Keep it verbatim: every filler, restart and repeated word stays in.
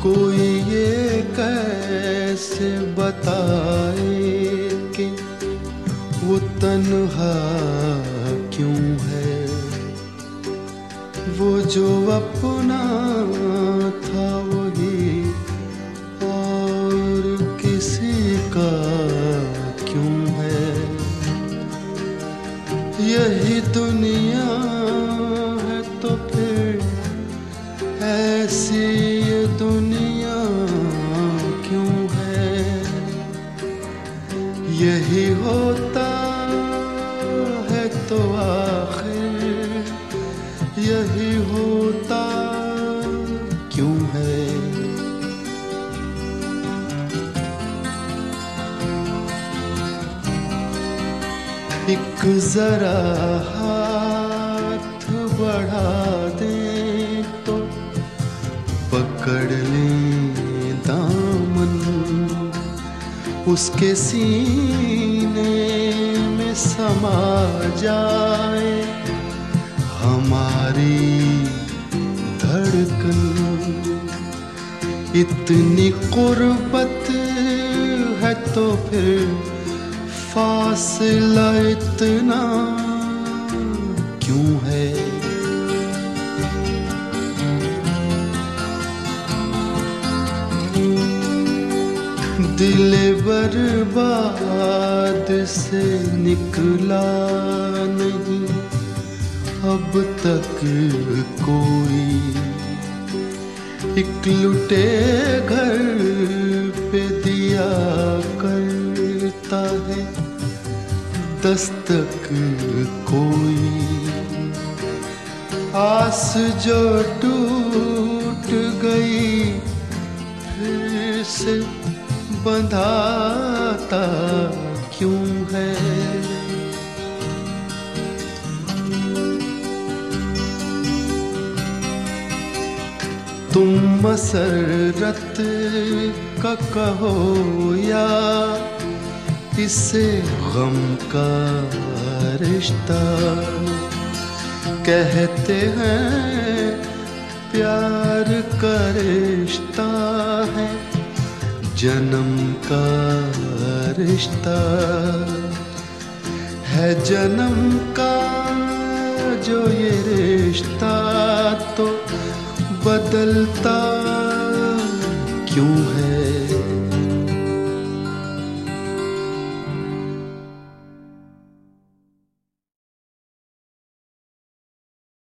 कोई ये कैसे बताए कि वो तन्हा क्यों है। वो जो अपना था वही और किसी का क्यों है। यही दुनिया है तो फिर ऐसी ये दुनिया क्यों है। यही होता है तो आखिर यही होता क्यों है। एक जरा हाथ बढ़ा दे तो पकड़ लें दामन, उसके सीने में समा जाए हमारी धड़कन। इतनी कुर्बत है तो फिर फासला इतना क्यों है। दिल बर्बाद से निकला नहीं अब तक कोई। एक लुटे घर पे दिया करता है दस्तक कोई। आस जो टूट गई फिर से बंधाता क्यों है। तुम मसरत का कहो या इसे गम का रिश्ता। कहते हैं प्यार का रिश्ता है जन्म का रिश्ता है जन्म का जो ये रिश्ता तो बदलता क्यों है।